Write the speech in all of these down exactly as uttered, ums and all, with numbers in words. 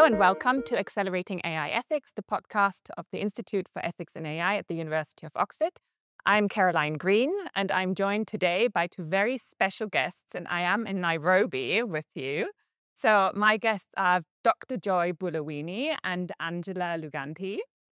Hello and welcome to Accelerating A I Ethics, the podcast of the Institute for Ethics in A I at the University of Oxford. I'm Caroline Green, and I'm joined today by two very special guests, and I am in Nairobi with you. So my guests are Doctor Joy Bulawini and Angela Luganti.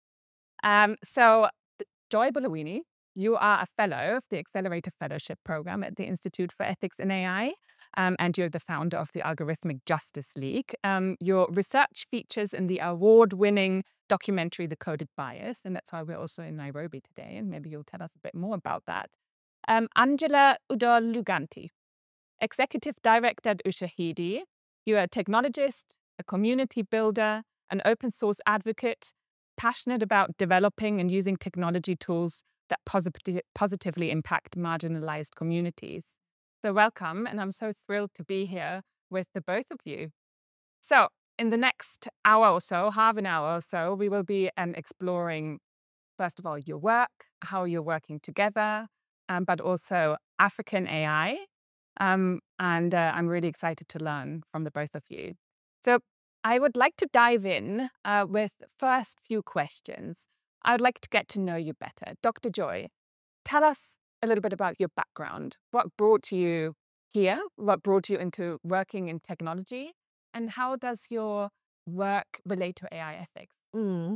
Um, so th- Joy Bulawini, you are a fellow of the Accelerator Fellowship Program at the Institute for Ethics in A I, um, and you're the founder of the Algorithmic Justice League. Um, your research features in the award-winning documentary The Coded Bias, and that's why we're also in Nairobi today, and maybe you'll tell us a bit more about that. Um, Angela Udol Luganti, Executive Director at Ushahidi. You're a technologist, a community builder, an open source advocate, passionate about developing and using technology tools that posit- positively impact marginalized communities. So, welcome, and I'm so thrilled to be here with the both of you. So, in the next hour or so, half an hour or so, we will be um, exploring, first of all, your work, how you're working together, um, but also African A I. Um, and uh, I'm really excited to learn from the both of you. So I would like to dive in uh, with first few questions. I would like to get to know you better. Doctor Joy, tell us a little bit about your background. What brought you here? What brought you into working in technology? And how does your work relate to A I ethics? Mm.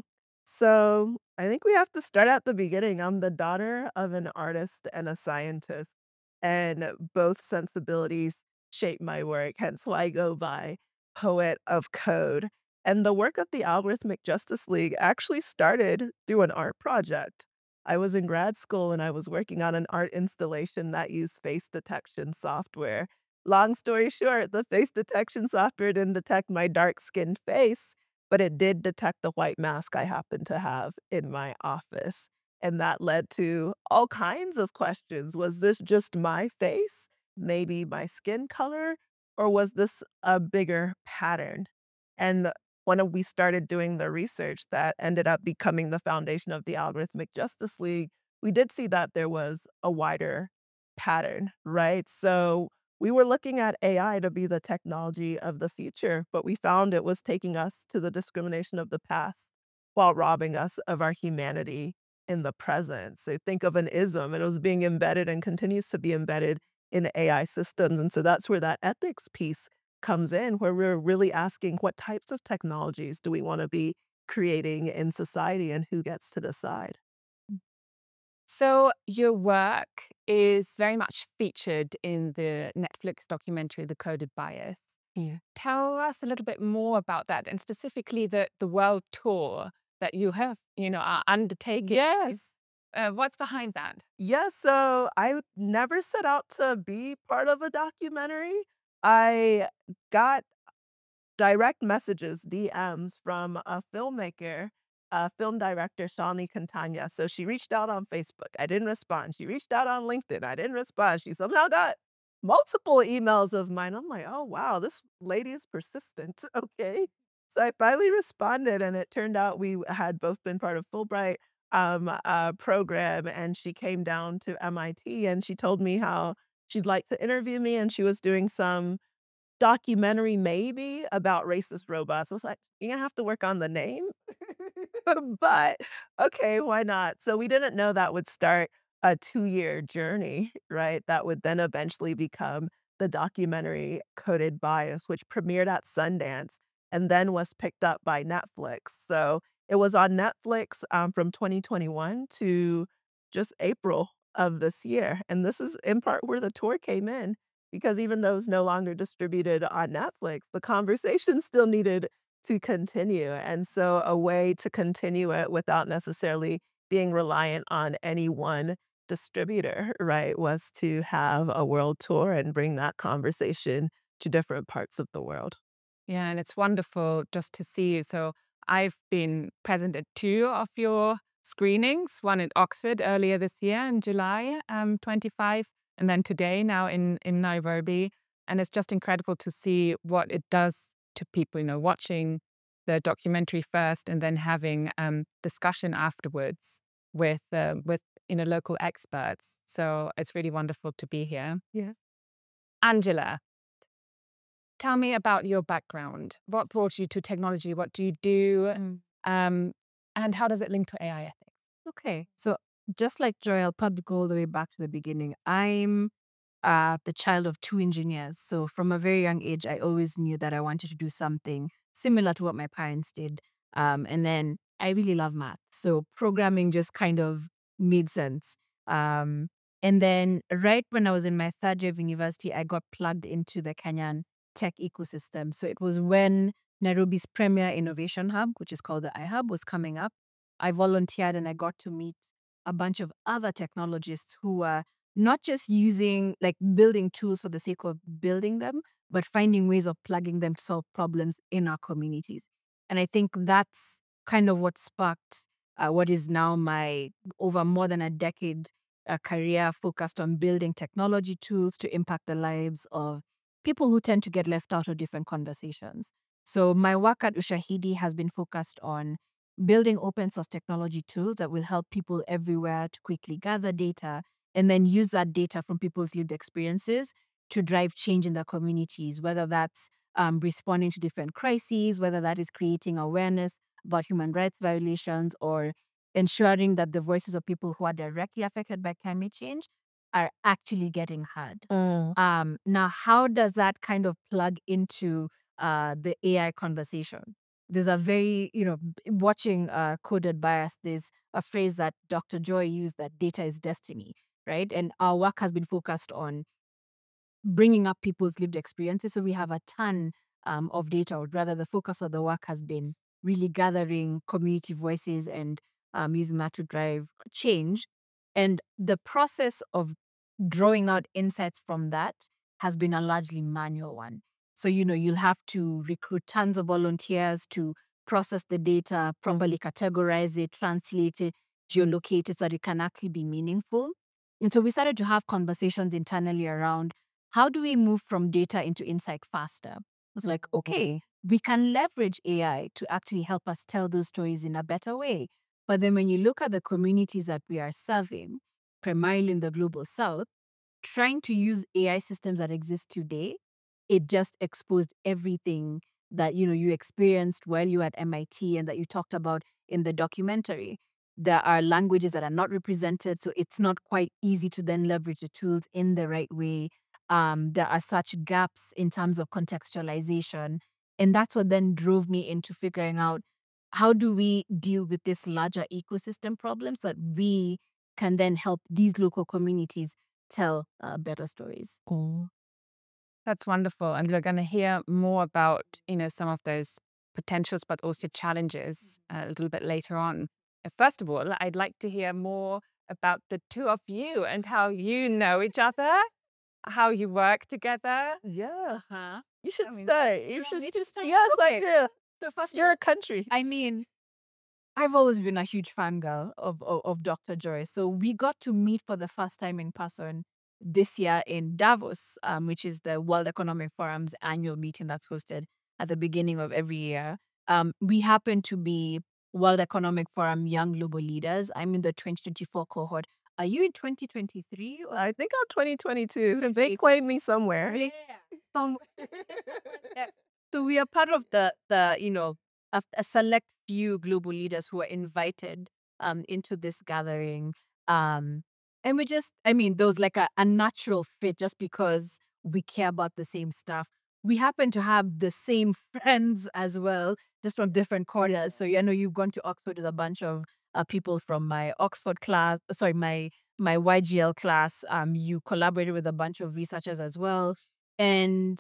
So I think we have to start at the beginning. I'm the daughter of an artist and a scientist, and both sensibilities shape my work, hence why I go by poet of code. And the work of the Algorithmic Justice League actually started through an art project. I was in grad school and I was working on an art installation that used face detection software. Long story short, the face detection software didn't detect my dark skinned face, but it did detect the white mask I happened to have in my office, and that led to all kinds of questions. Was this just my face? Maybe my skin color? Or was this a bigger pattern? And when we started doing the research that ended up becoming the foundation of the Algorithmic Justice League, we did see that there was a wider pattern, right? So we were looking at A I to be the technology of the future, but we found it was taking us to the discrimination of the past while robbing us of our humanity in the present. So think of an ism, and it was being embedded and continues to be embedded in A I systems. And so that's where that ethics piece comes in, where we're really asking what types of technologies do we want to be creating in society and who gets to decide? So, your work is very much featured in the Netflix documentary, The Coded Bias. Yeah. Tell us a little bit more about that, and specifically the the world tour that you have, you know, are undertaking. Yes. Uh, what's behind that? Yes, so I never set out to be part of a documentary. I got direct messages, D Ms from a filmmaker, a film director, Shani Cantagna. So she reached out on Facebook. I didn't respond. She reached out on LinkedIn. I didn't respond. She somehow got multiple emails of mine. I'm like, oh, wow, this lady is persistent. Okay. So I finally responded, and it turned out we had both been part of Fulbright um, uh, program. And she came down to M I T and she told me how she'd like to interview me. And she was doing some documentary maybe about racist robots. I was like, "You're gonna have to work on the name?" But, okay, why not? So we didn't know that would start a two-year journey, right? That would then eventually become the documentary Coded Bias, which premiered at Sundance and then was picked up by Netflix. So it was on Netflix, um, from twenty twenty-one to just April of this year, and this is in part where the tour came in because even though it's no longer distributed on Netflix, the conversation still needed to continue, and so a way to continue it without necessarily being reliant on any one distributor, right, was to have a world tour and bring that conversation to different parts of the world. Yeah, and it's wonderful just to see. So, I've been present at two of your screenings, one in Oxford earlier this year in July um, twenty-five, and then today now in, in Nairobi. And it's just incredible to see what it does to people, you know, watching the documentary first and then having um, discussion afterwards with, uh, with, you know, local experts. So, it's really wonderful to be here. Yeah. Angela, tell me about your background. What brought you to technology? What do you do? Mm. Um, and how does it link to A I ethics? Okay. So just like Joy, I'll probably go all the way back to the beginning. I'm uh, the child of two engineers. So from a very young age, I always knew that I wanted to do something similar to what my parents did. Um, and then I really love math. So programming just kind of made sense. Um, and then right when I was in my third year of university, I got plugged into the Kenyan tech ecosystem. So it was when Nairobi's premier innovation hub, which is called the iHub, was coming up. I volunteered and I got to meet a bunch of other technologists who were not just using, like building tools for the sake of building them, but finding ways of plugging them to solve problems in our communities. And I think that's kind of what sparked uh, what is now my over more than a decade uh, career focused on building technology tools to impact the lives of people who tend to get left out of different conversations. So my work at Ushahidi has been focused on building open source technology tools that will help people everywhere to quickly gather data and then use that data from people's lived experiences to drive change in their communities, whether that's um, responding to different crises, whether that is creating awareness about human rights violations, or ensuring that the voices of people who are directly affected by climate change are actually getting heard. Mm. Um, now, how does that kind of plug into uh, the A I conversation? There's a very, you know, b- watching uh, Coded Bias, there's a phrase that Doctor Joy used that data is destiny, right? And our work has been focused on bringing up people's lived experiences. So we have a ton um, of data, or rather, the focus of the work has been really gathering community voices and um, using that to drive change. And the process of drawing out insights from that has been a largely manual one. So, you know, you'll have to recruit tons of volunteers to process the data, properly categorize it, translate it, geolocate it so that it can actually be meaningful. And so we started to have conversations internally around how do we move from data into insight faster? It was like, okay, we can leverage A I to actually help us tell those stories in a better way. But then when you look at the communities that we are serving, primarily in the global south, trying to use A I systems that exist today, it just exposed everything that you know you experienced while you were at M I T and that you talked about in the documentary. There are languages that are not represented, so it's not quite easy to then leverage the tools in the right way. Um, there are such gaps in terms of contextualization. And that's what then drove me into figuring out how do we deal with this larger ecosystem problem so that we can then help these local communities tell uh, better stories. Mm. That's wonderful. And we're going to hear more about, you know, some of those potentials, but also challenges uh, a little bit later on. Uh, First of all, I'd like to hear more about the two of you and how you know each other, how you work together. Yeah. Huh? You should I mean, start. you You want should. me to start? Yes, I Okay. do. So It's first, your country. I mean, I've always been a huge fangirl of, of, of Doctor Joy. So we got to meet for the first time in person this year in Davos, um, which is the World Economic Forum's annual meeting that's hosted at the beginning of every year. Um, we happen to be World Economic Forum Young Global Leaders. I'm in the twenty twenty-four cohort. Are you in twenty twenty-three? Or I think I'm twenty twenty-two. They twenty-eight? claimed me somewhere. Yeah. Some, yeah. So we are part of the the you know a, a select few global leaders who are invited um into this gathering. Um, and we just, I mean, there was like a, a natural fit just because we care about the same stuff. We happen to have the same friends as well, just from different corners. So I know you've gone to Oxford with a bunch of uh, people from my Oxford class. Sorry, my my Y G L class. Um, you collaborated with a bunch of researchers as well, and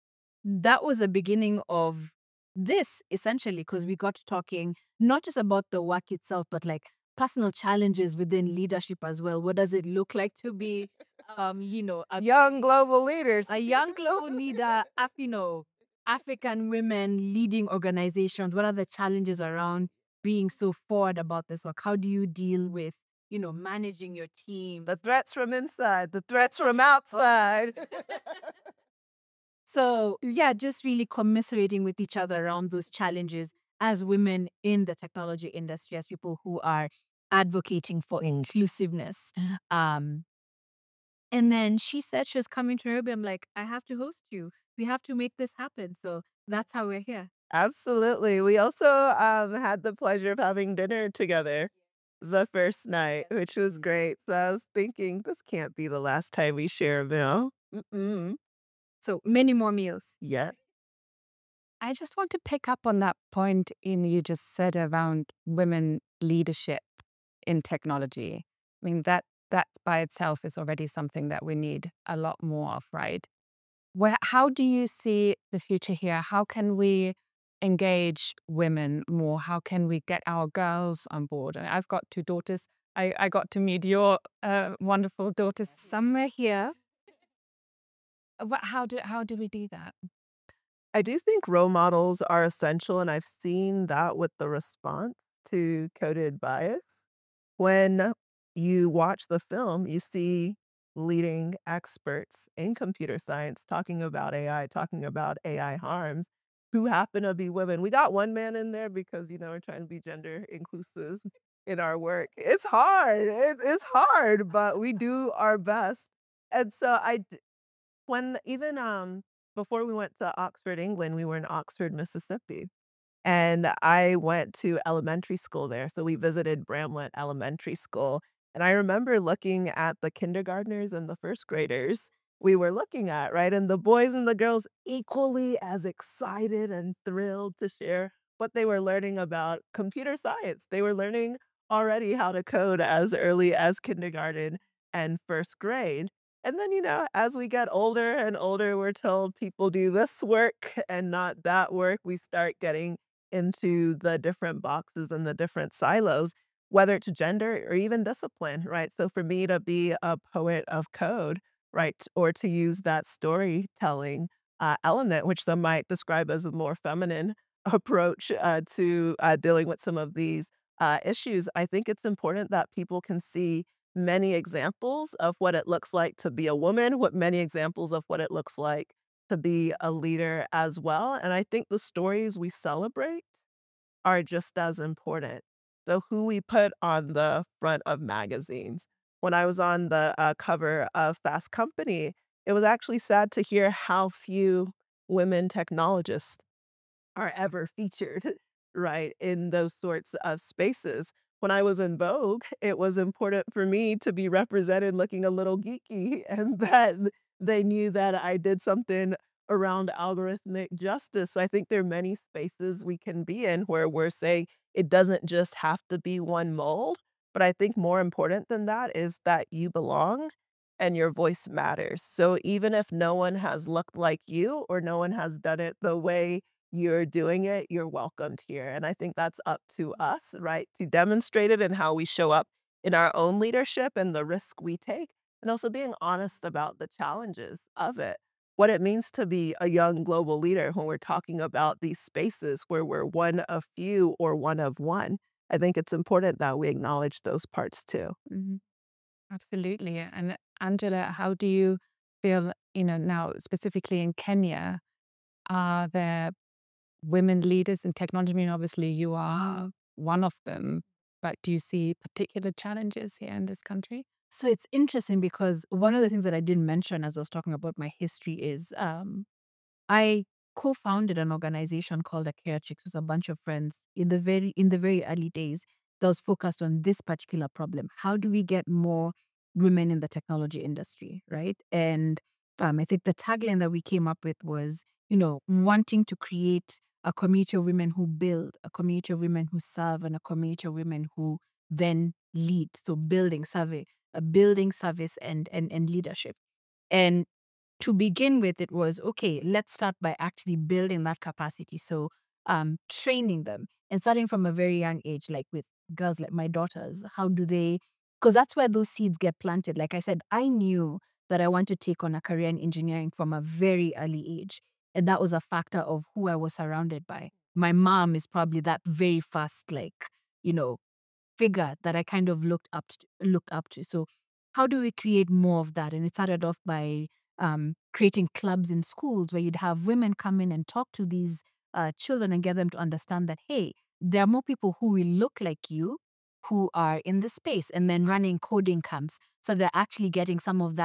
that was the beginning of this essentially because we got talking not just about the work itself, but like personal challenges within leadership as well. What does it look like to be, um, you know, a Young global leaders. a young global leader, Af- you know, African women leading organizations? What are the challenges around being so forward about this work? How do you deal with, you know, managing your teams? The threats from inside, the threats from outside. So, yeah, just really commiserating with each other around those challenges as women in the technology industry, as people who are advocating for inclusiveness. Um, and then she said she was coming to Nairobi. I'm like, I have to host you. We have to make this happen. So that's how we're here. Absolutely. We also, um, had the pleasure of having dinner together the first night, which was great. So I was thinking, this can't be the last time we share a meal. Mm-mm. So many more meals. Yeah. I just want to pick up on that point in you just said around women leadership in technology. I mean that that by itself is already something that we need a lot more of, right? Where how do you see the future here? How can we engage women more? How can we get our girls on board? And I've got two daughters. I, I got to meet your uh, wonderful daughters somewhere here. What, how do how do we do that? I do think role models are essential, and I've seen that with the response to Coded Bias. When you watch the film, you see leading experts in computer science talking about A I, talking about A I harms, who happen to be women. We got one man in there because, you know, we're trying to be gender inclusive in our work. It's hard. It, it's hard, but we do our best. And so I when even, um, before we went to Oxford, England, we were in Oxford, Mississippi, and I went to elementary school there, so we visited Bramlett Elementary School, and I remember looking at the kindergartners and the first graders we were looking at, right, and the boys and the girls equally as excited and thrilled to share what they were learning about computer science. They were learning already how to code as early as kindergarten and first grade, and then, you know, as we get older and older, we're told people do this work and not that work. We start getting into the different boxes and the different silos, whether it's gender or even discipline, right? So for me to be a poet of code, right, or to use that storytelling uh, element, which some might describe as a more feminine approach uh, to uh, dealing with some of these uh, issues, I think it's important that people can see many examples of what it looks like to be a woman, what many examples of what it looks like to be a leader as well, and I think the stories we celebrate are just as important. So who we put on the front of magazines. When I was on the, uh, cover of Fast Company, it was actually sad to hear how few women technologists are ever featured, right, in those sorts of spaces. When I was in Vogue, it was important for me to be represented looking a little geeky and that they knew that I did something around algorithmic justice. So I think there are many spaces we can be in where we're saying it doesn't just have to be one mold, but I think more important than that is that you belong and your voice matters. So even if no one has looked like you or no one has done it the way you're doing it, you're welcomed here. And I think that's up to us, right, to demonstrate it in how we show up in our own leadership and the risk we take, and also being honest about the challenges of it. What it means to be a young global leader when we're talking about these spaces where we're one of few or one of one. I think it's important that we acknowledge those parts too. Mhm. Absolutely. And Angela, how do you feel, you know, now specifically in Kenya, are there women leaders in technology? I mean, obviously you are one of them, but do you see particular challenges here in this country? So it's interesting because one of the things that I didn't mention as I was talking about my history is um, I co-founded an organization called Akira Chicks with a bunch of friends in the very in the very early days that was focused on this particular problem. How do we get more women in the technology industry, right? And um, I think the tagline that we came up with was, you know, wanting to create a community of women who build, a community of women who serve, and a community of women who then lead. So building survey, a building service and and and leadership. And to begin with, it was okay, let's start by actually building that capacity. So, um, training them and starting from a very young age, like with girls like my daughters, how do they, because that's where those seeds get planted. Like I said, I knew that I want to take on a career in engineering from a very early age. And that was a factor of who I was surrounded by. My mom is probably that very first, like, you know, figure that I kind of looked up to, looked up to. So how do we create more of that? And it started off by um, creating clubs in schools where you'd have women come in and talk to these uh, children and get them to understand that, hey, there are more people who will look like you who are in the space, and then running coding camps. So they're actually getting some of that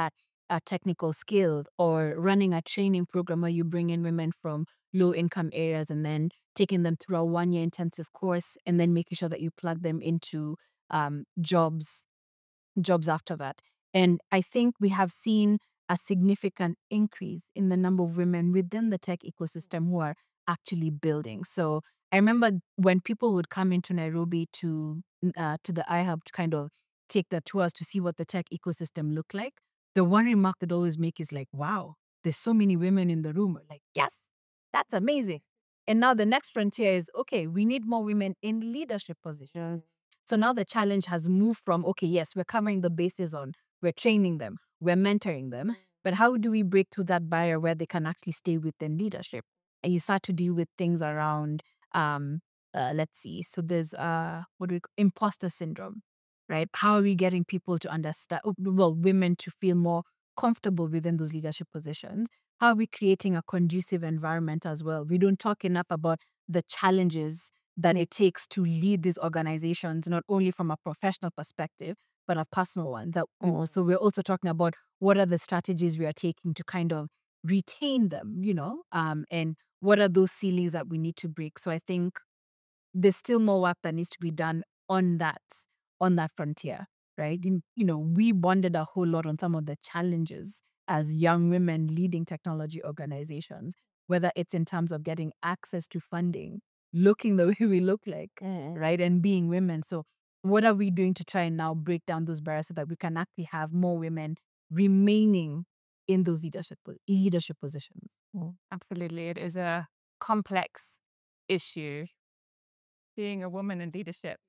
uh, technical skills, or running a training program where you bring in women from low income areas and then taking them through a one year intensive course and then making sure that you plug them into um, jobs jobs after that. And I think we have seen a significant increase in the number of women within the tech ecosystem who are actually building. So I remember when people would come into Nairobi to uh, to the iHub to kind of take the tours to see what the tech ecosystem looked like. The one remark they'd always make is like, "Wow, there's so many women in the room." We're like, yes, that's amazing. And now the next frontier is okay, we need more women in leadership positions. So now the challenge has moved from, okay, yes, we're covering the bases on, we're training them, we're mentoring them, but how do we break through that barrier where they can actually stay within leadership? And you start to deal with things around, um, uh, let's see, so there's, uh, what do we, imposter syndrome, right? How are we getting people to understand, oh, well, women to feel more comfortable within those leadership positions? How are we creating a conducive environment as well? We don't talk enough about the challenges that it takes to lead these organizations, not only from a professional perspective, but a personal one. That Mm. so we're also talking about what are the strategies we are taking to kind of retain them, you know, um, and what are those ceilings that we need to break. So I think there's still more work that needs to be done on that on that frontier, right? You, you know, we bonded a whole lot on some of the challenges as young women leading technology organizations, whether it's in terms of getting access to funding, looking the way we look like, Mm. right, and being women. So, what are we doing to try and now break down those barriers so that we can actually have more women remaining in those leadership po- leadership positions? Mm. Absolutely. It is a complex issue, being a woman in leadership.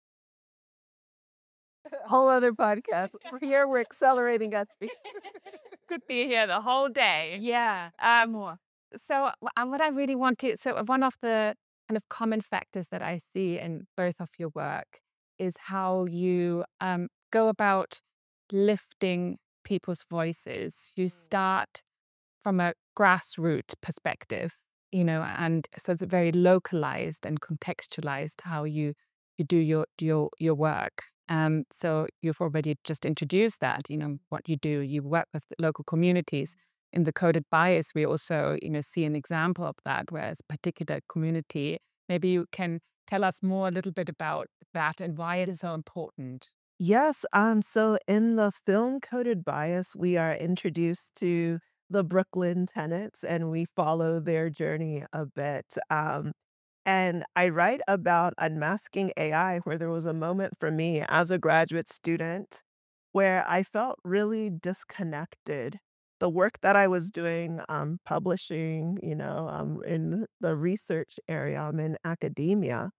Whole other podcast. We're here, we're accelerating at speed. Could be here the whole day. Yeah, Um, more. so, wh- and what I really want to, so one of the kind of common factors that I see in both of your work is how you um, go about lifting people's voices. You start from a grassroots perspective, you know, and so it's very localized and contextualized how you you do your your your work. Um, so you've already just introduced that, you know, what you do. You work with the local communities. In the coded bias, we also, you know, see an example of that, whereas a particular community. Maybe you can tell us more a little bit about that and why it is so important. Yes, um, so in the film Coded Bias, we are introduced to the Brooklyn tenants and we follow their journey a bit. Um, and I write about unmasking A I, where there was a moment for me as a graduate student where I felt really disconnected. The work that I was doing, um, publishing, you know, um, in the research area, I'm in academia.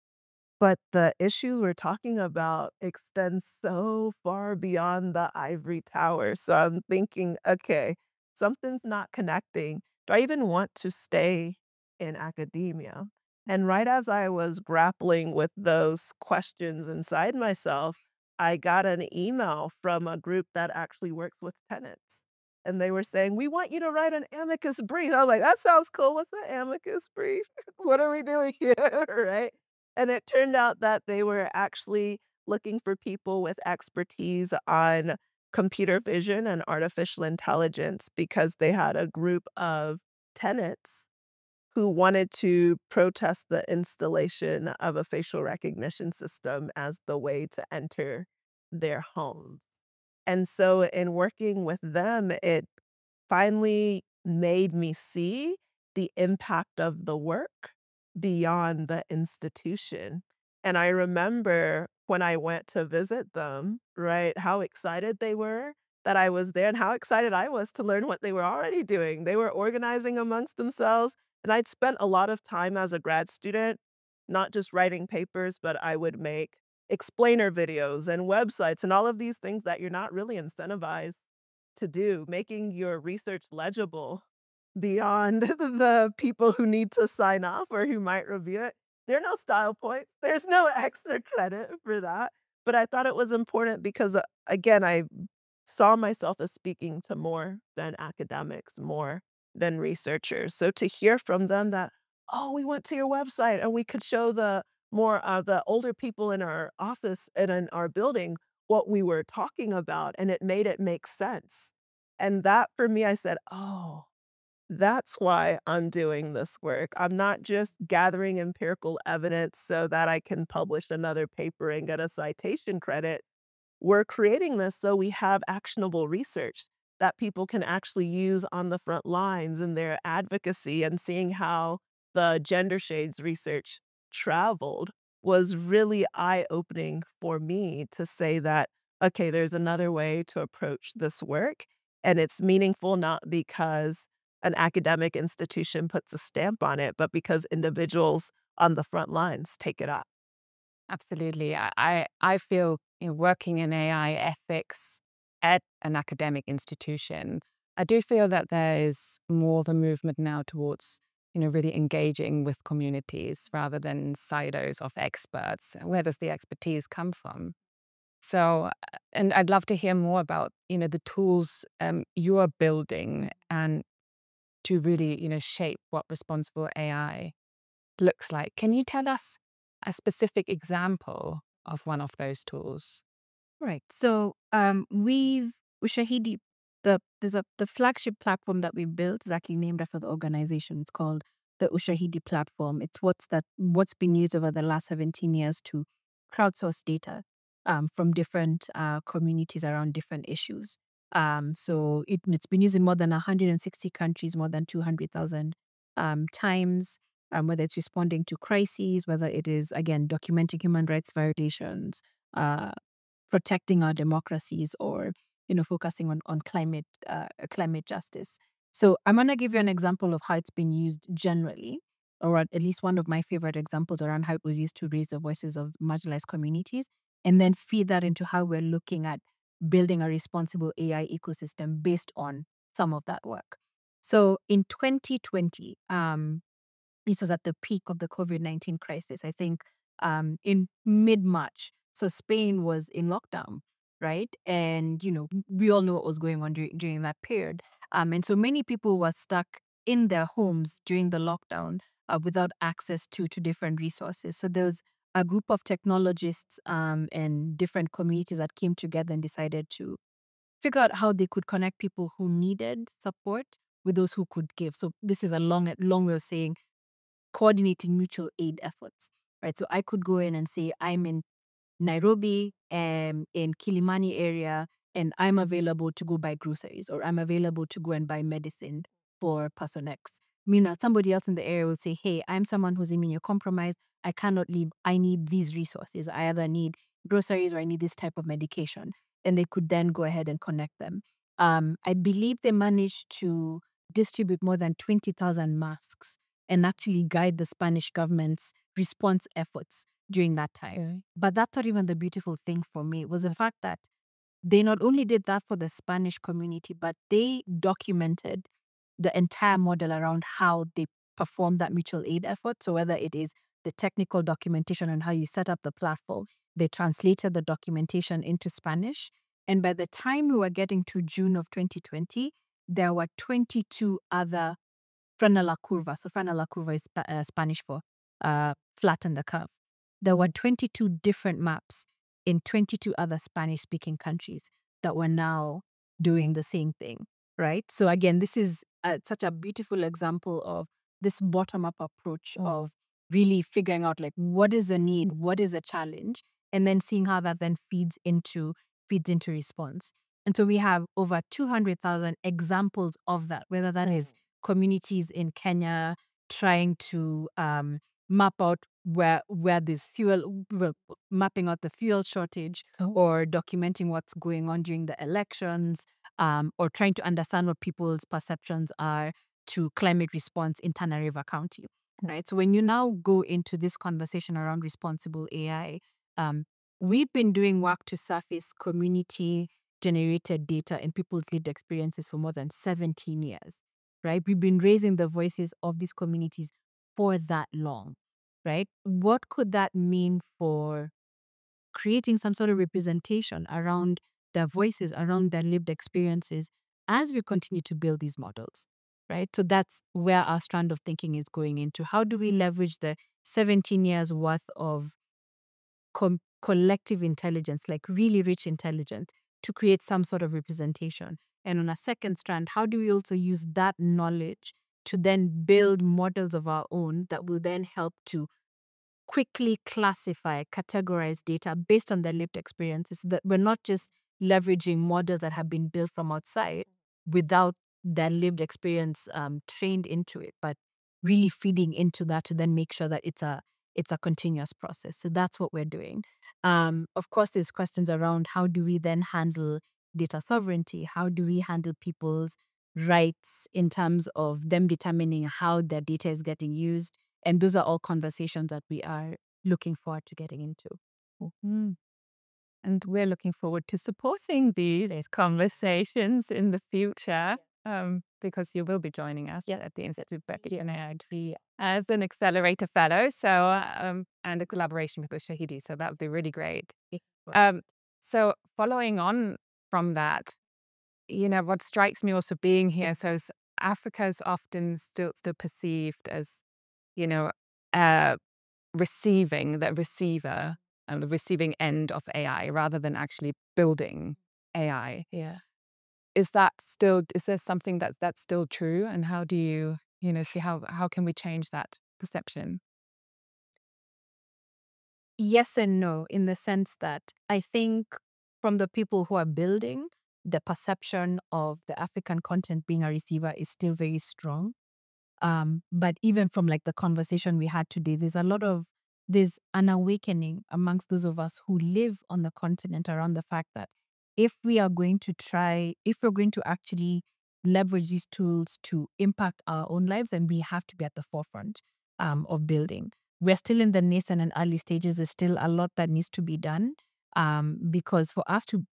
But the issue we're talking about extends so far beyond the ivory tower. So I'm thinking, okay, something's not connecting. Do I even want to stay in academia? And right as I was grappling with those questions inside myself, I got an email from a group that actually works with tenants. And they were saying, we want you to write an amicus brief. I was like, that sounds cool. What's an amicus brief? What are we doing here? Right. And it turned out that they were actually looking for people with expertise on computer vision and artificial intelligence because they had a group of tenants who wanted to protest the installation of a facial recognition system as the way to enter their homes. And so in working with them, it finally made me see the impact of the work beyond the institution. And I remember when I went to visit them, right, how excited they were that I was there and how excited I was to learn what they were already doing. They were organizing amongst themselves, and I'd spent a lot of time as a grad student, not just writing papers, but I would make explainer videos and websites and all of these things that you're not really incentivized to do, making your research legible beyond the people who need to sign off or who might review it. There are no style points. There's no extra credit for that. But I thought it was important because, uh, again, I saw myself as speaking to more than academics, more than researchers. So to hear from them that, oh, we went to your website and we could show the more uh, the older people in our office and in our building what we were talking about, and it made it make sense. And that for me, I said, "Oh, that's why I'm doing this work. I'm not just gathering empirical evidence so that I can publish another paper and get a citation credit. We're creating this so we have actionable research that people can actually use on the front lines in their advocacy, and seeing how the gender shades research traveled was really eye-opening for me to say that, okay, there's another way to approach this work, and it's meaningful not because an academic institution puts a stamp on it, but because individuals on the front lines take it up." Absolutely. I, I I feel, you know, working in A I ethics at an academic institution, I do feel that there is more of a movement now towards, you know, really engaging with communities rather than silos of experts. Where does the expertise come from? So, uh, and I'd love to hear more about, you know, the tools um, you are building and to really, you know, shape what responsible A I looks like. Can you tell us a specific example of one of those tools? Right. So um, we've Ushahidi, the there's a the flagship platform that we built is actually named after the organization. It's called the Ushahidi platform. It's what's that what's been used over the last seventeen years to crowdsource data um, from different uh, communities around different issues. Um, so it, it's been used in more than one hundred sixty countries, more than two hundred thousand um, times. Um, whether it's responding to crises, whether it is again documenting human rights violations, uh, protecting our democracies, or you know focusing on on climate uh, climate justice. So I'm going to give you an example of how it's been used generally, or at at least one of my favorite examples around how it was used to raise the voices of marginalized communities, and then feed that into how we're looking at building a responsible A I ecosystem based on some of that work. So in twenty twenty, um, this was at the peak of the COVID nineteen crisis, I think, um, in mid March. So Spain was in lockdown, right? And, you know, we all know what was going on during, during that period. Um, and so many people were stuck in their homes during the lockdown uh, without access to, to different resources. So there was a group of technologists um, and different communities that came together and decided to figure out how they could connect people who needed support with those who could give. So this is a long, long way of saying coordinating mutual aid efforts, right? So I could go in and say, I'm in Nairobi, um, in Kilimani area, and I'm available to go buy groceries, or I'm available to go and buy medicine for person X. Meanwhile, somebody else in the area will say, hey, I'm someone who's immunocompromised. I cannot leave. I need these resources. I either need groceries or I need this type of medication. And they could then go ahead and connect them. Um, I believe they managed to distribute more than twenty thousand masks and actually guide the Spanish government's response efforts during that time. Okay. But that's not even the beautiful thing for me, was the fact that they not only did that for the Spanish community, but they documented the entire model around how they perform that mutual aid effort. So whether it is the technical documentation on how you set up the platform, they translated the documentation into Spanish. And by the time we were getting to June of twenty twenty, there were twenty-two other frena la curva. So frena la curva is Spa- uh, Spanish for uh, flatten the curve. There were twenty-two different maps in twenty-two other Spanish-speaking countries that were now doing the same thing, right? So again, this is uh, such a beautiful example of this bottom-up approach Mm. of really figuring out like what is the need, what is a challenge, and then seeing how that then feeds into feeds into response. And so we have over two hundred thousand examples of that, whether that is communities in Kenya trying to um, map out where where there's fuel, well, mapping out the fuel shortage, Oh. or documenting what's going on during the elections, um, or trying to understand what people's perceptions are to climate response in Tana River County. Right. So when you now go into this conversation around responsible A I, um, we've been doing work to surface community generated data and people's lived experiences for more than seventeen years, right? We've been raising the voices of these communities for that long, right? What could that mean for creating some sort of representation around their voices, around their lived experiences as we continue to build these models, right? So that's where our strand of thinking is going into. How do we leverage the seventeen years worth of com- collective intelligence, like really rich intelligence, to create some sort of representation? And on a second strand, how do we also use that knowledge to then build models of our own that will then help to quickly classify, categorize data based on their lived experiences so that we're not just leveraging models that have been built from outside without their lived experience um, trained into it, but really feeding into that to then make sure that it's a it's a continuous process. So that's what we're doing. Um, of course, there's questions around how do we then handle data sovereignty? How do we handle people's rights in terms of them determining how their data is getting used? And those are all conversations that we are looking forward to getting into. Mhm. And we're looking forward to supporting these conversations in the future, um, because you will be joining us Yes, at the Institute for Ethics yeah. and A I as an accelerator fellow. So, um, and a collaboration with Ushahidi. So that would be really great. Um, so following on from that, you know, what strikes me also being here, so s- Africa is often still still perceived as, you know, uh, receiving the receiver, um, the receiving end of A I rather than actually building A I. Yeah. Is that still, is there something that's that's still true? And how do you, you know, see how how can we change that perception? Yes and no, in the sense that I think from the people who are building, the perception of the African content being a receiver is still very strong. Um, but even from like the conversation we had today, there's a lot of there's an awakening amongst those of us who live on the continent around the fact that if we are going to try, if we're going to actually leverage these tools to impact our own lives, and we have to be at the forefront um, of building. We're still in the nascent and early stages. There's still a lot that needs to be done um, because for us to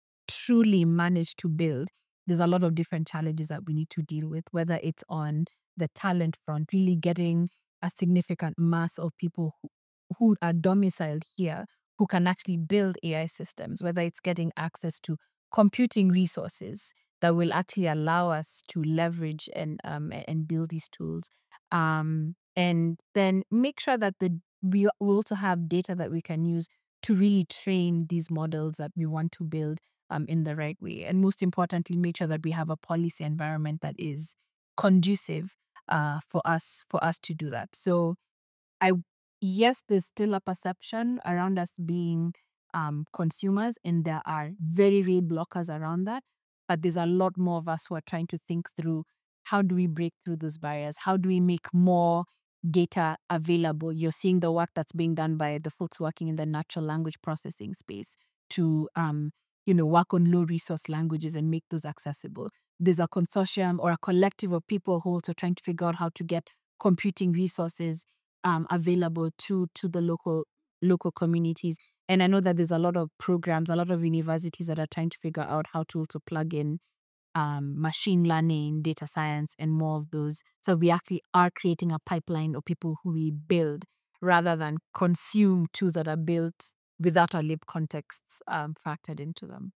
truly manage to build, there's a lot of different challenges that we need to deal with, whether it's on the talent front, really getting a significant mass of people who, who are domiciled here who can actually build A I systems, whether it's getting access to computing resources that will actually allow us to leverage and um, a- and build these tools. Um, and then make sure that the we we also have data that we can use to really train these models that we want to build um, in the right way. And most importantly, make sure that we have a policy environment that is conducive uh, for us for us to do that. So I yes, there's still a perception around us being um, consumers, and there are very real blockers around that. But there's a lot more of us who are trying to think through how do we break through those barriers? How do we make more data available? You're seeing the work that's being done by the folks working in the natural language processing space to um, you know, work on low resource languages and make those accessible. There's a consortium or a collective of people who are also trying to figure out how to get computing resources um, available to to the local local communities. And I know that there's a lot of programs, a lot of universities that are trying to figure out how to also plug in um, machine learning, data science, and more of those. So we actually are creating a pipeline of people who we build rather than consume tools that are built without our lived contexts um, factored into them.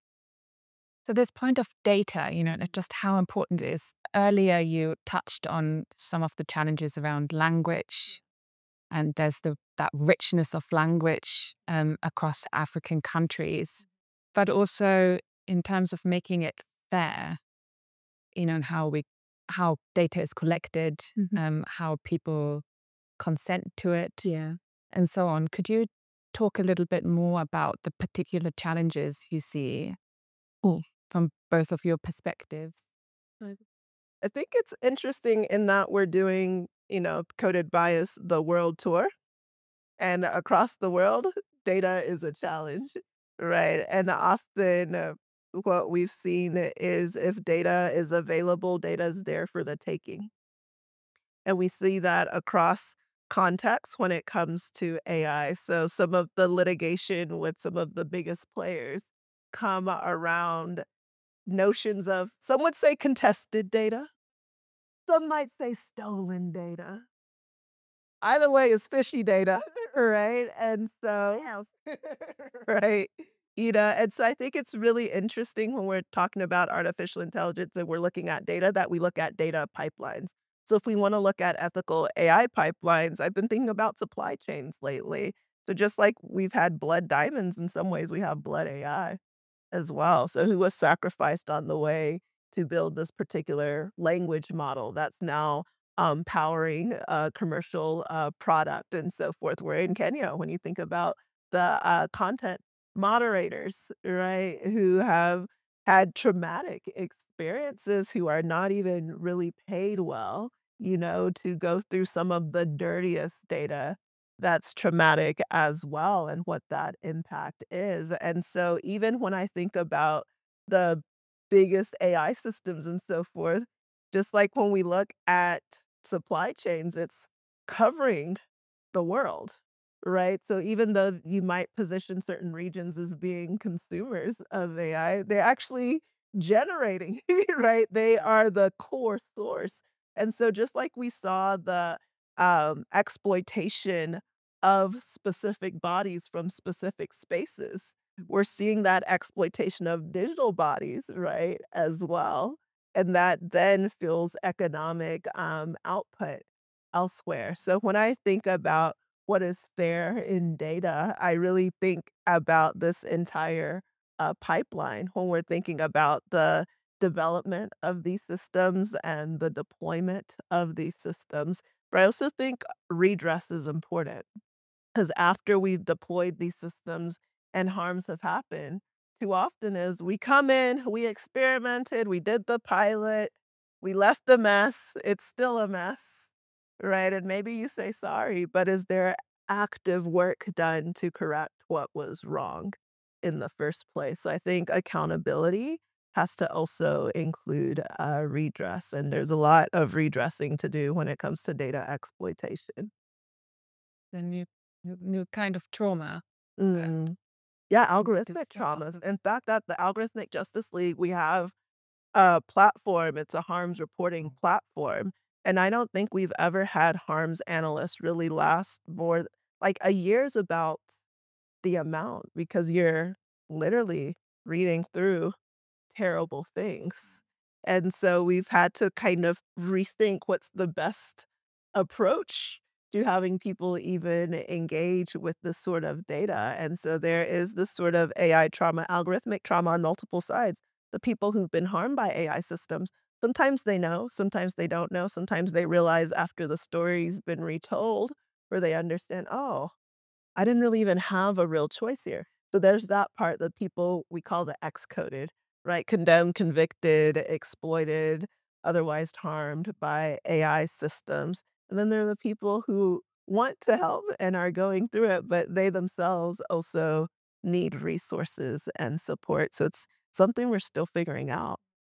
So this point of data, you know, and just how important it is. Earlier, you touched on some of the challenges around language, and there's the that richness of language um, across African countries, but also in terms of making it fair, you know, and how we how data is collected, Mhm. um, how people consent to it, Yeah. and so on. Could you talk a little bit more about the particular challenges you see Mm. from both of your perspectives? I think it's interesting in that we're doing, you know, Coded Bias, the world tour, and across the world, data is a challenge, right? And often, uh, what we've seen is if data is available, data is there for the taking. And we see that across contexts when it comes to A I. So some of the litigation with some of the biggest players come around notions of, some would say contested data, some might say stolen data. Either way is fishy data, right? And so right? You know, and so I think it's really interesting when we're talking about artificial intelligence and we're looking at data that we look at data pipelines. So if we wanna look at ethical A I pipelines, I've been thinking about supply chains lately. So just like we've had blood diamonds, in some ways we have blood A I as well. So who was sacrificed on the way? to build this particular language model that's now um, powering a commercial uh, product and so forth. We're in Kenya when you think about the uh, content moderators, right, who have had traumatic experiences, who are not even really paid well, you know, to go through some of the dirtiest data that's traumatic as well and what that impact is. And so even when I think about the biggest A I systems and so forth, just like when we look at supply chains, it's covering the world, right? So even though you might position certain regions as being consumers of A I, they're actually generating, right? They are the core source. And so just like we saw the um, exploitation of specific bodies from specific spaces, we're seeing that exploitation of digital bodies, right, as well. And that then fuels economic um, output elsewhere. So when I think about what is fair in data, I really think about this entire uh, pipeline when we're thinking about the development of these systems and the deployment of these systems. But I also think redress is important. 'Cause after we've deployed these systems and harms have happened, too often is we come in, we experimented, we did the pilot, we left the mess, it's still a mess, right? And maybe you say sorry, but is there active work done to correct what was wrong in the first place? So I think accountability has to also include uh, redress, and there's a lot of redressing to do when it comes to data exploitation. The new, new, new kind of trauma that Mm. Yeah, we need to algorithmic stop. traumas. In fact, at the Algorithmic Justice League, we have a platform, it's a harms reporting platform, and I don't think we've ever had harms analysts really last more th like, a year's about the amount because you're literally reading through terrible things. And so we've had to kind of rethink what's the best approach to having people even engage with this sort of data. And so there is this sort of A I trauma, algorithmic trauma on multiple sides. The people who've been harmed by A I systems, sometimes they know, sometimes they don't know, sometimes they realize after the story's been retold where they understand, oh, I didn't really even have a real choice here. So there's that part that people we call the X-coded, right? Condemned, convicted, exploited, otherwise harmed by A I systems. And then there are the people who want to help and are going through it, but they themselves also need resources and support. So it's something we're still figuring out.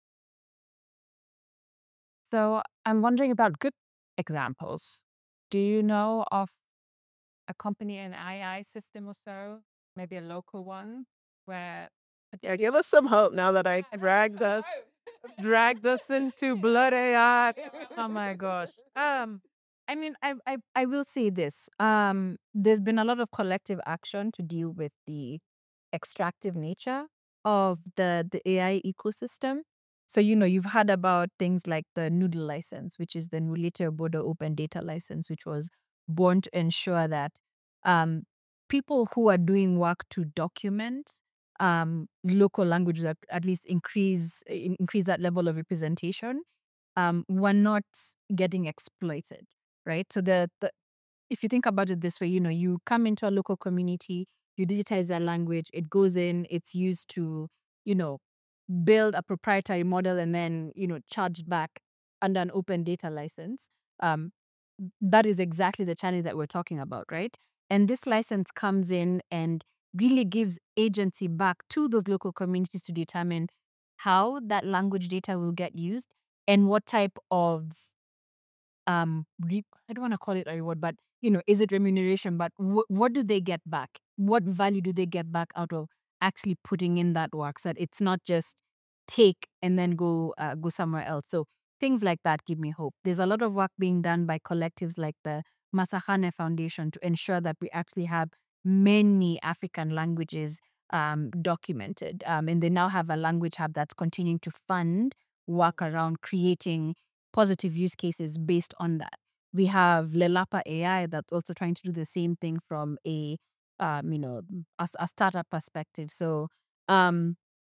So I'm wondering about good examples. Do you know of a company, an A I system or so, maybe a local one, where Yeah, give us some hope now that I yeah, give us dragged some us hope. dragged us into blood A I. Oh my gosh. Um, I mean, I, I I will say this. Um, there's been a lot of collective action to deal with the extractive nature of the the A I ecosystem. So, you know, you've heard about things like the Noodle license, which is the Nuliter Border Open Data License, which was born to ensure that um, people who are doing work to document um, local languages, at, at least increase in- increase that level of representation, um, were not getting exploited, right? So the, the if you think about it this way, you know, you come into a local community, you digitize their language, it goes in, it's used to, you know, build a proprietary model and then, you know, charged back under an open data license. Um, that is exactly the challenge that we're talking about, right? And this license comes in and really gives agency back to those local communities to determine how that language data will get used and what type of um re- I don't want to call it a reward, but you know, is it remuneration? But wh- what do they get back? What value do they get back out of actually putting in that work? So that it's not just take and then go uh, go somewhere else. So things like that give me hope. There's a lot of work being done by collectives like the Masahane Foundation to ensure that we actually have many African languages um, documented, um, and they now have a language hub that's continuing to fund work around creating positive use cases based on that. We have Lelapa A I that's also trying to do the same thing from a um, you know a, a startup perspective. So um,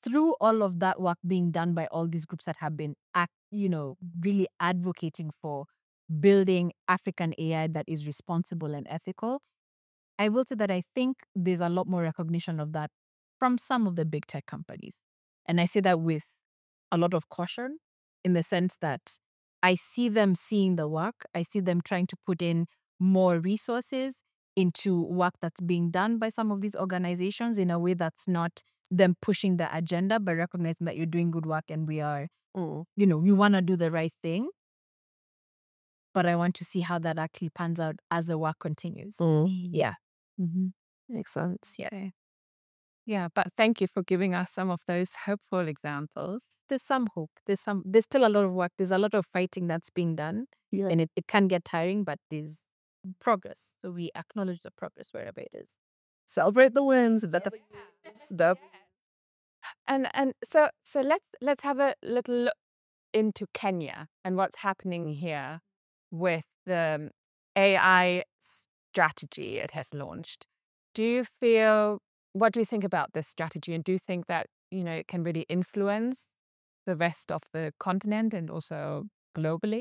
through all of that work being done by all these groups that have been, act, you know, really advocating for building African A I that is responsible and ethical, I will say that I think there's a lot more recognition of that from some of the big tech companies. And I say that with a lot of caution in the sense that I see them seeing the work. I see them trying to put in more resources into work that's being done by some of these organizations in a way that's not them pushing the agenda, but recognizing that you're doing good work and we are, Mm, you know, we want to do the right thing. But I want to see how that actually pans out as the work continues. mm, Yeah. hmm makes sense. Yeah. Okay. Yeah, but thank you for giving us some of those hopeful examples. There's some hope. There's some there's still a lot of work. There's a lot of fighting that's being done. Yeah. And it, it can get tiring, but there's progress. So we acknowledge the progress wherever it is. Celebrate the wins. That the the And and so so let's let's have a little look into Kenya and what's happening here with the A I strategy it has launched. Do you feel what do you think about this strategy and do you think that, you know, it can really influence the rest of the continent and also globally?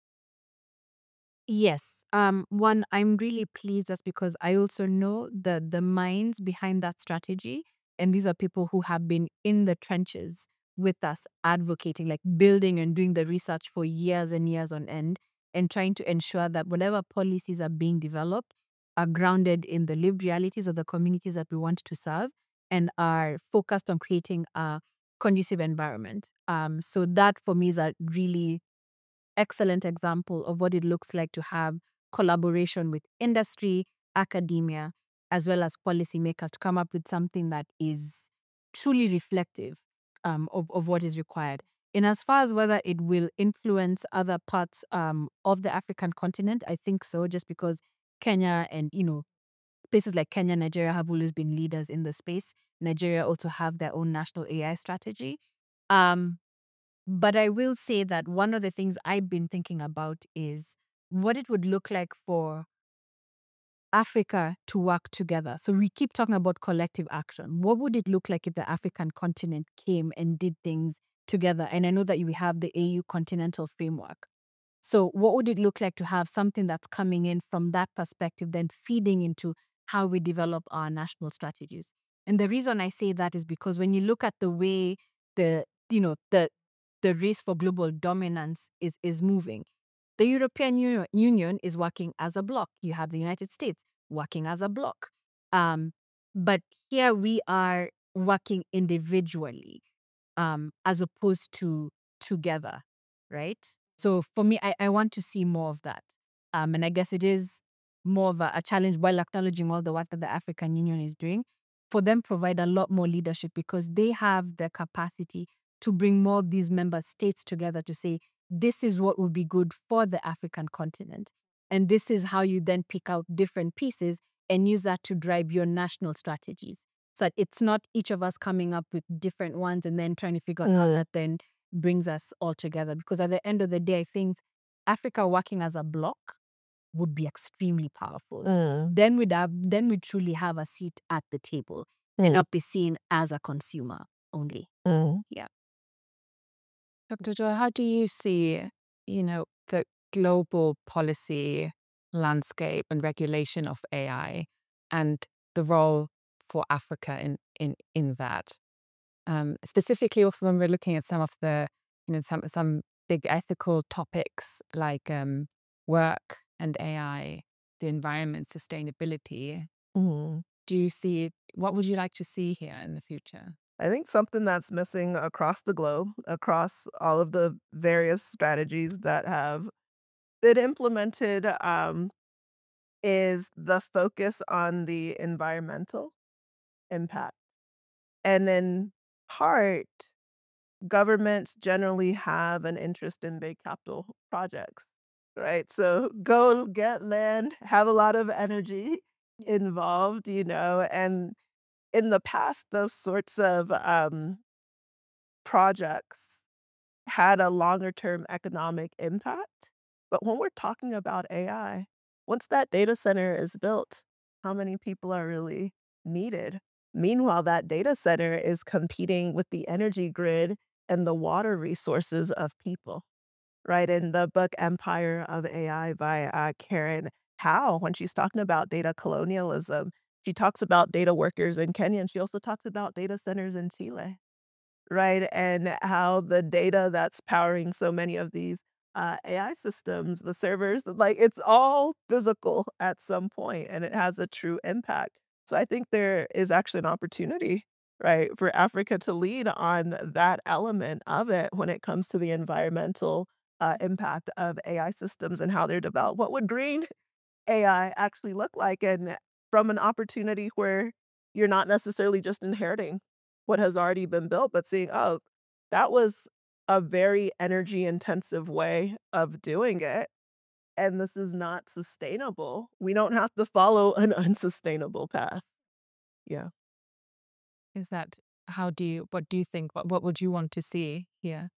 Yes. Um, one, I'm really pleased just because I also know the the minds behind that strategy. And these are people who have been in the trenches with us advocating, like building and doing the research for years and years on end, and trying to ensure that whatever policies are being developed are grounded in the lived realities of the communities that we want to serve and are focused on creating a conducive environment. Um, so that for me is a really excellent example of what it looks like to have collaboration with industry, academia, as well as policymakers to come up with something that is truly reflective um, of, of what is required. In as far as whether it will influence other parts um, of the African continent, I think so, just because Kenya and, you know, places like Kenya, Nigeria have always been leaders in the space. Nigeria also have their own national A I strategy. Um, but I will say that one of the things I've been thinking about is what it would look like for Africa to work together. So we keep talking about collective action. What would it look like if the African continent came and did things together? And I know that we have the A U Continental Framework. So what would it look like to have something that's coming in from that perspective, then feeding into how we develop our national strategies? And the reason I say that is because when you look at the way the you know the the race for global dominance is is moving, the European Uni- Union is working as a bloc. You have the United States working as a bloc. Um, but here we are working individually um, as opposed to together, right? So for me, I, I want to see more of that. Um, and I guess it is more of a, a challenge while acknowledging all the work that the African Union is doing, for them provide a lot more leadership because they have the capacity to bring more of these member states together to say, this is what would be good for the African continent. And this is how you then pick out different pieces and use that to drive your national strategies. So that it's not each of us coming up with different ones and then trying to figure out how Mm, that then brings us all together. Because at the end of the day, I think Africa working as a bloc would be extremely powerful. mm, Then we'd have, then we truly have a seat at the table and mm, not be seen as a consumer only. mm. Yeah. Doctor Joy, how do you see, you know, the global policy landscape and regulation of A I and the role for Africa in in in that? Um, specifically, also when we're looking at some of the, you know, some some big ethical topics like um, work and A I, the environment, sustainability. Mhm. Do you see what would you like to see here in the future? I think something that's missing across the globe, across all of the various strategies that have been implemented, um, is the focus on the environmental impact. And in part, governments generally have an interest in big capital projects, right? So go get land, have a lot of energy involved, you know, and in the past, those sorts of um, projects had a longer term economic impact. But when we're talking about A I, once that data center is built, how many people are really needed? Meanwhile, that data center is competing with the energy grid and the water resources of people, right? In the book Empire of A I by uh, Karen Howe, when she's talking about data colonialism, she talks about data workers in Kenya, and she also talks about data centers in Chile, right? And how the data that's powering so many of these uh, A I systems, the servers, like it's all physical at some point and it has a true impact. So I think there is actually an opportunity, right, for Africa to lead on that element of it when it comes to the environmental uh, impact of A I systems and how they're developed. What would green A I actually look like? And from an opportunity where you're not necessarily just inheriting what has already been built, but seeing, "Oh, that was a very energy intensive way of doing it, and this is not sustainable. We don't have to follow an unsustainable path." Yeah. Is that how do you what do you think? What what would you want to see here?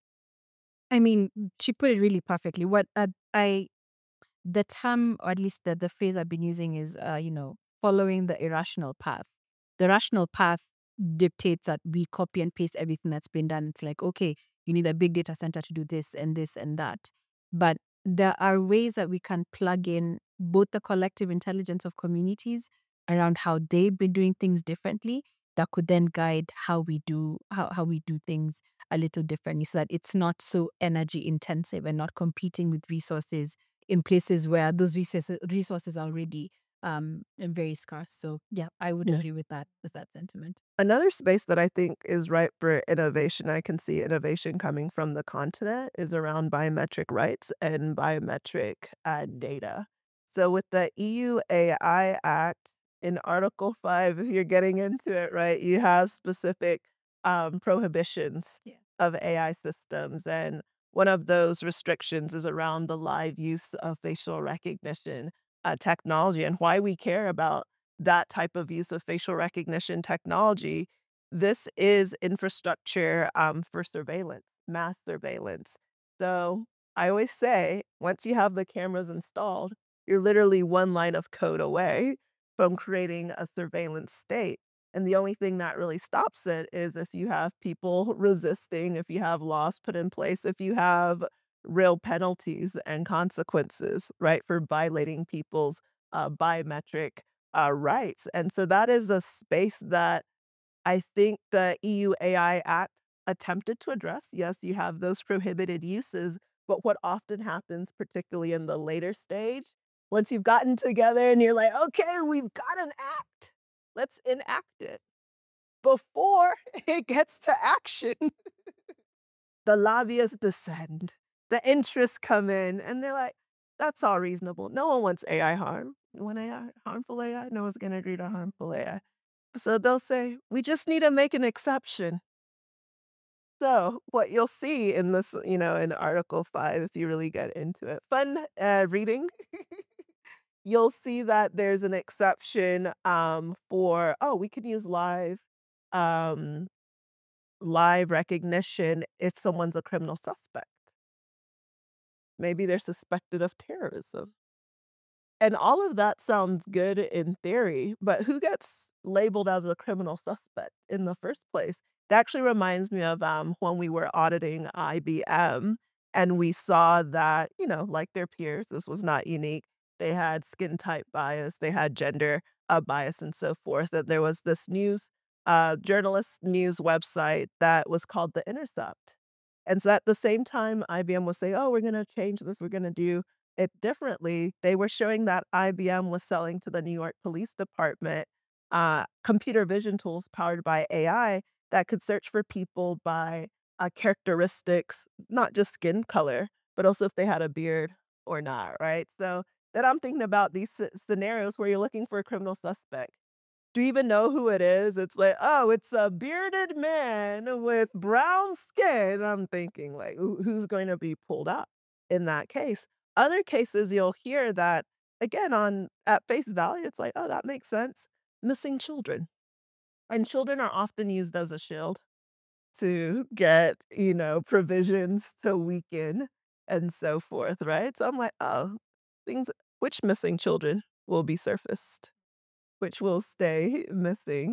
I mean, she put it really perfectly. What uh, I the term, or at least the, the phrase I've been using is, uh, you know, following the irrational path. The rational path dictates that we copy and paste everything that's been done. It's like, okay, you need a big data center to do this and this and that. But there are ways that we can plug in both the collective intelligence of communities around how they've been doing things differently that could then guide how we do how, how we do things a little differently so that it's not so energy intensive and not competing with resources in places where those resources resources are already um very scarce. So yeah, I would Yeah. agree with that with that sentiment. Another space that I think is ripe for innovation, I can see innovation coming from the continent, is around biometric rights and biometric uh, data. So with the E U A I Act in Article five, if you're getting into it, right, you have specific um, prohibitions Yeah. of A I systems. And one of those restrictions is around the live use of facial recognition uh, technology and why we care about that type of use of facial recognition technology. This is infrastructure um, for surveillance, mass surveillance. So I always say, once you have the cameras installed, you're literally one line of code away from creating a surveillance state. And the only thing that really stops it is if you have people resisting, if you have laws put in place, if you have real penalties and consequences, right, for violating people's uh, biometric uh, rights. And so that is a space that I think the E U A I Act attempted to address. Yes, you have those prohibited uses, but what often happens, particularly in the later stage, once you've gotten together and you're like, okay, we've got an act, let's enact it. Before it gets to action, the lobbyists descend, the interests come in, and they're like, that's all reasonable. No one wants A I harm. You want A I, harmful A I? No one's going to agree to harmful A I. So they'll say, we just need to make an exception. So what you'll see in this, you know, in Article five, if you really get into it, fun uh, reading, you'll see that there's an exception um, for, oh, we can use live um, live recognition if someone's a criminal suspect. Maybe they're suspected of terrorism. And all of that sounds good in theory, but who gets labeled as a criminal suspect in the first place? That actually reminds me of um, when we were auditing I B M and we saw that, you know, like their peers, this was not unique. They had skin type bias, they had gender uh, bias, and so forth. And there was this news uh, journalist news website that was called The Intercept. And so at the same time, I B M was saying, oh, we're going to change this, we're going to do it differently. They were showing that I B M was selling to the New York Police Department uh, computer vision tools powered by A I that could search for people by uh, characteristics, not just skin color, but also if they had a beard or not, right? So then I'm thinking about these sce- scenarios where you're looking for a criminal suspect. Do you even know who it is? It's like, "Oh, it's a bearded man with brown skin." I'm thinking, like, "Who who's going to be pulled up in that case?" Other cases, you'll hear that, again, on at face value, it's like, "Oh, that makes sense." Missing children, and children are often used as a shield to get, you know, provisions to weaken and so forth, right? So I'm like, "Oh, things which missing children will be surfaced?" Which will stay missing.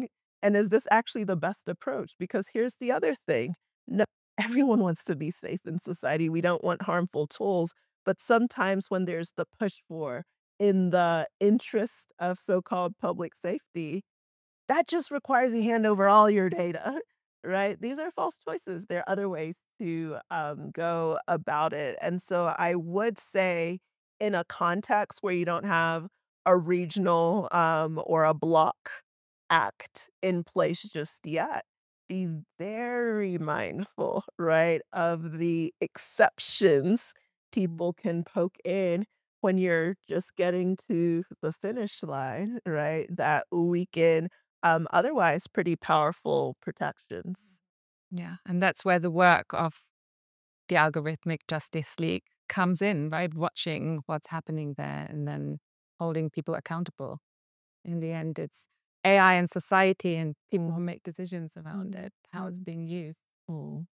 And is this actually the best approach? Because here's the other thing. No, everyone wants to be safe in society. We don't want harmful tools. But sometimes when there's the push for in the interest of so-called public safety, that just requires you hand over all your data, right? These are false choices. There are other ways to um, go about it. And so I would say, in a context where you don't have a regional um, or a block act in place just yet, be very mindful, right, of the exceptions people can poke in when you're just getting to the finish line, right? That we can um, otherwise pretty powerful protections. Yeah. And that's where the work of the Algorithmic Justice League comes in, right? Watching what's happening there and then holding people accountable. In the end, it's A I and society and people who make decisions around Mm, it, how it's mm, being used. mm.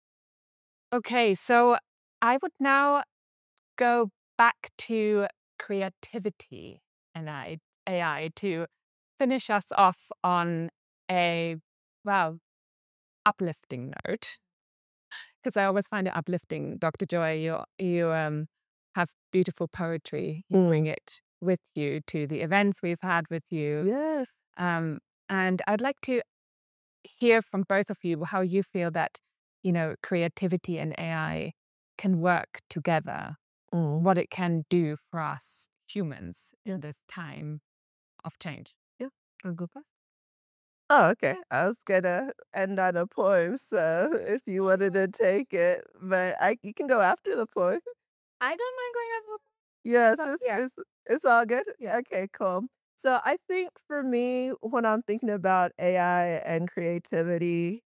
Okay, so I would now go back to creativity and I, A I to finish us off on a, well, uplifting note. Because I always find it uplifting, Doctor Joy. You you um have beautiful poetry. You bring Mm. it with you to the events we've had with you. Yes. Um, and I'd like to hear from both of you how you feel that, you know, creativity and A I can work together, Mm. what it can do for us humans Yeah. in this time of change. Yeah. Wanna go first? Oh, okay. I was gonna end on a poem, so if you wanted to take it, but I you can go after the poem. I don't mind going out. Yes, So, it's yeah. it's it's all good? Yeah. Okay, cool. So I think for me, when I'm thinking about A I and creativity,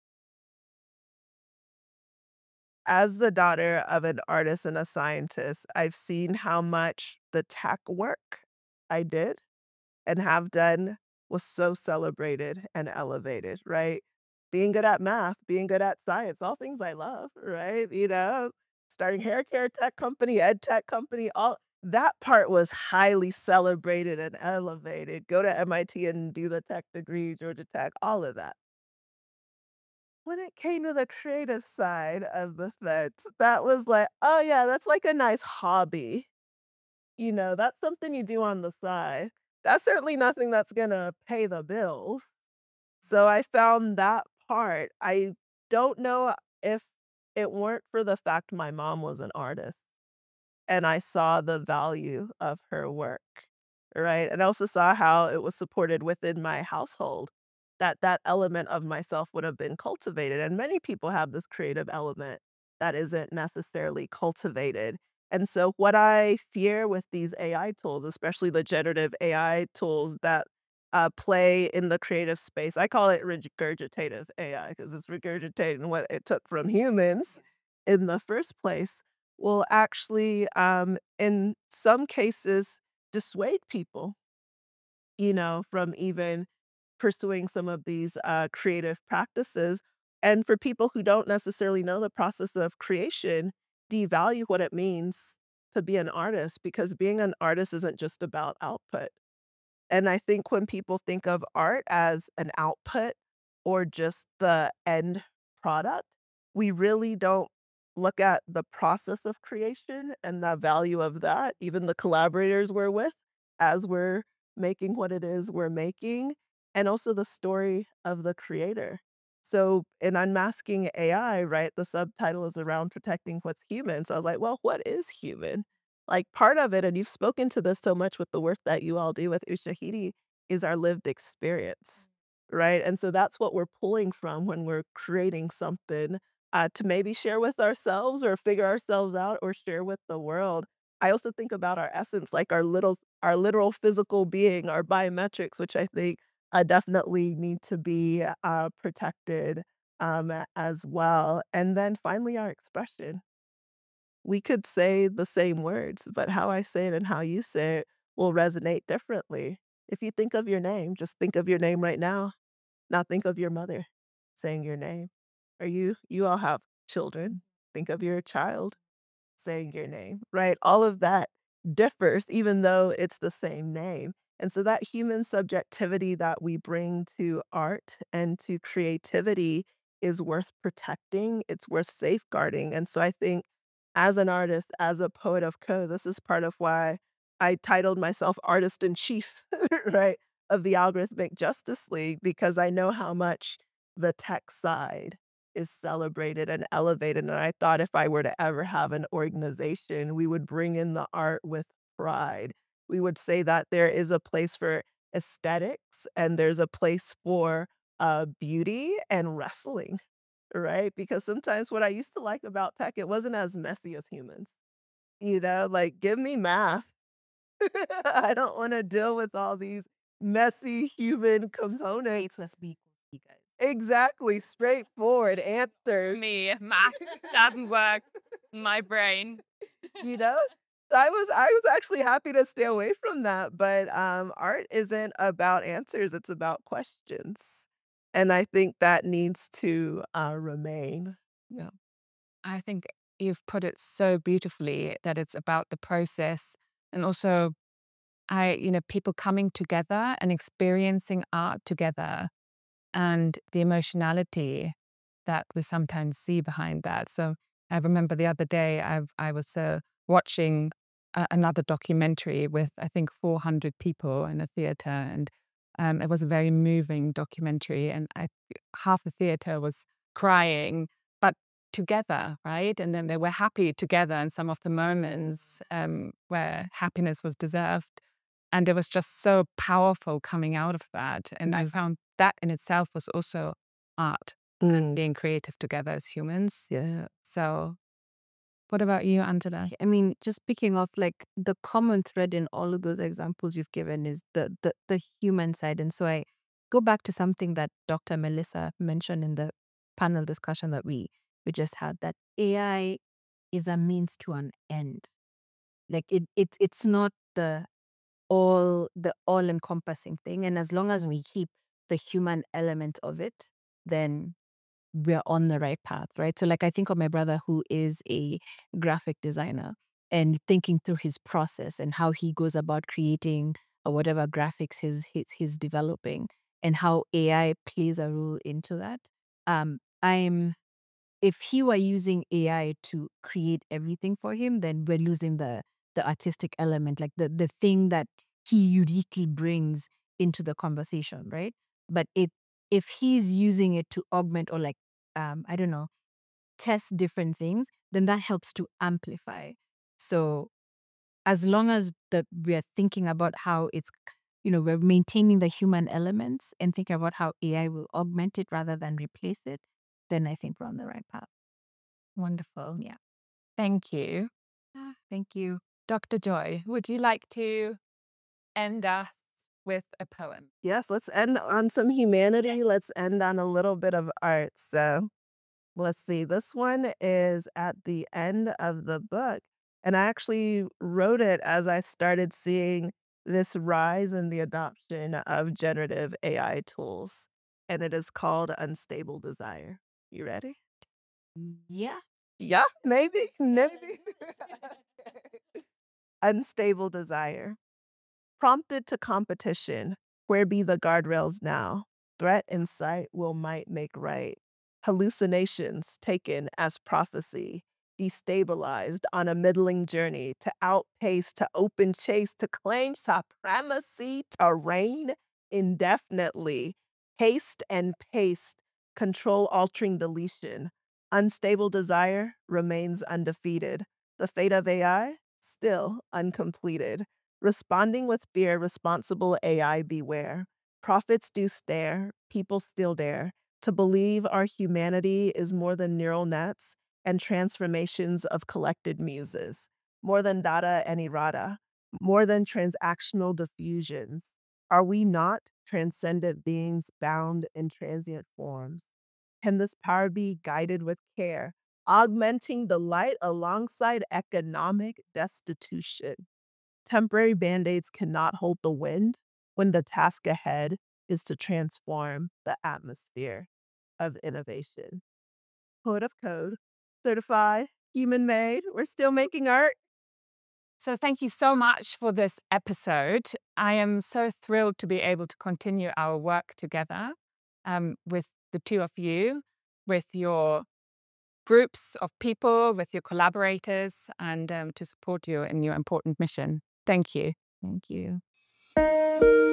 as the daughter of an artist and a scientist, I've seen how much the tech work I did and have done was so celebrated and elevated, right? Being good at math, being good at science, all things I love, right? You know, starting hair care tech company, ed tech company, all that part was highly celebrated and elevated. Go to M I T and do the tech degree, Georgia Tech, all of that. When it came to the creative side of the fence, that was like, oh yeah, that's like a nice hobby. You know, that's something you do on the side. That's certainly nothing that's gonna pay the bills. So I found that part. I don't know if it weren't for the fact my mom was an artist and I saw the value of her work, right? And I also saw how it was supported within my household, that that element of myself would have been cultivated, and many people have this creative element that isn't necessarily cultivated. And so what I fear with these A I tools, especially the generative A I tools that uh, play in the creative space, I call it regurgitative A I because it's regurgitating what it took from humans in the first place will actually, um, in some cases, dissuade people, you know, from even pursuing some of these uh, creative practices. And for people who don't necessarily know the process of creation, devalue what it means to be an artist because being an artist isn't just about output. And I think when people think of art as an output or just the end product, we really don't look at the process of creation and the value of that, even the collaborators we're with as we're making what it is we're making, and also the story of the creator. So in Unmasking A I, right, the subtitle is around protecting what's human. So I was like, well, what is human? Like, part of it, and you've spoken to this so much with the work that you all do with Ushahidi, is our lived experience, right? And so that's what we're pulling from when we're creating something, uh, to maybe share with ourselves or figure ourselves out or share with the world. I also think about our essence, like our little our literal physical being, our biometrics, which I think, uh, definitely need to be, uh, protected, um, a as well. And then finally, our expression. We could say the same words, but how I say it and how you say it will resonate differently. If you think of your name, just think of your name right now. Now think of your mother saying your name. Or you you all have children. Think of your child saying your name, right? All of that differs even though it's the same name. And so that human subjectivity that we bring to art and to creativity is worth protecting, it's worth safeguarding. And so I think as an artist, as a poet of code, this is part of why I titled myself Artist in Chief, right, of the Algorithmic Justice League, because I know how much the tech side is celebrated and elevated. And I thought if I were to ever have an organization, we would bring in the art with pride. We would say that there is a place for aesthetics and there's a place for uh, beauty and wrestling, right? Because sometimes what I used to like about tech, it wasn't as messy as humans. You know, like give me math. I don't want to deal with all these messy human components. Let's be you guys. Exactly, straightforward answers. Me, math doesn't work. My brain. You know? So I was I was actually happy to stay away from that, but, um, art isn't about answers, it's about questions, and I think that needs to, uh, remain. Yeah. I think you've put it so beautifully that it's about the process and also I, you know, people coming together and experiencing art together and the emotionality that we sometimes see behind that. So I remember the other day I've, I was uh, watching a, another documentary with I think four hundred people in a theater, and um, it was a very moving documentary, and I, half the theater was crying, but together, right? And then they were happy together in some of the moments um, where happiness was deserved. And it was just so powerful coming out of that. And I Mhm. found that in itself was also art and Mm. being creative together as humans. Yeah. So, what about you, Angela? I mean, just picking off like the common thread in all of those examples you've given is the the the human side. And so I go back to something that Doctor Melissa mentioned in the panel discussion that we we just had, that A I is a means to an end. Like it it's it's not the all the all encompassing thing. And as long as we keep the human element of it, then we're on the right path, right? So, like, I think of my brother who is a graphic designer and thinking through his process and how he goes about creating uh, whatever graphics he's, he's, he's developing and how A I plays a role into that. Um, I'm if he were using A I to create everything for him, then we're losing the the artistic element, like the the thing that he uniquely brings into the conversation, right? But it if he's using it to augment or like um, I don't know, test different things, then that helps to amplify. So as long as that we are thinking about how it's you know, we're maintaining the human elements and thinking about how A I will augment it rather than replace it, then I think we're on the right path. Wonderful. Yeah. Thank you. Ah, thank you. Doctor Joy, would you like to end us with a poem? Yes, let's end on some humanity, let's end on a little bit of art, so let's see, this one is at the end of the book, and I actually wrote it as I started seeing this rise in the adoption of generative A I tools, and it is called Unstable Desire. You ready? Yeah. Yeah, maybe, maybe. Unstable Desire. Prompted to competition, where be the guardrails now? Threat in sight will might make right. Hallucinations taken as prophecy, destabilized on a middling journey to outpace, to open chase, to claim supremacy, to reign indefinitely. Haste and paste, control altering deletion. Unstable desire remains undefeated. The fate of A I still uncompleted. Responding with fear, responsible A I beware. Prophets do stare, people still dare to believe our humanity is more than neural nets and transformations of collected muses, more than data and errata, more than transactional diffusions. Are we not transcendent beings bound in transient forms? Can this power be guided with care, augmenting the light alongside economic destitution? Temporary band-aids cannot hold the wind when the task ahead is to transform the atmosphere of innovation. Poet of Code, certified, human made, we're still making art. So thank you so much for this episode. I am so thrilled to be able to continue our work together um, with the two of you, with your groups of people, with your collaborators, and um, to support you in your important mission. Thank you. Thank you.